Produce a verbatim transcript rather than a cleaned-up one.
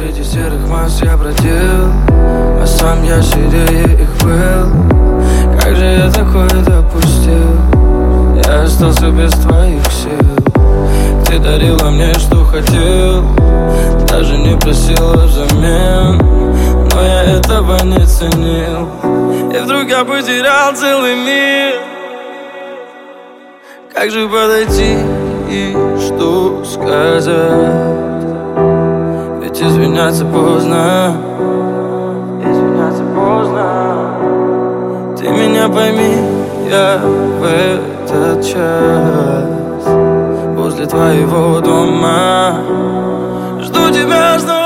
среди серых масс я бродил, а сам я серее их был. Как же я такое допустил? Я остался без твоих сил. Ты дарила мне, что хотел, даже не просила взамен, но я этого не ценил. И вдруг я потерял целый мир. Как же подойти и что сказать? Ведь извиняться поздно, извиняться поздно. Ты меня пойми, я в этот час возле твоего дома жду тебя снова.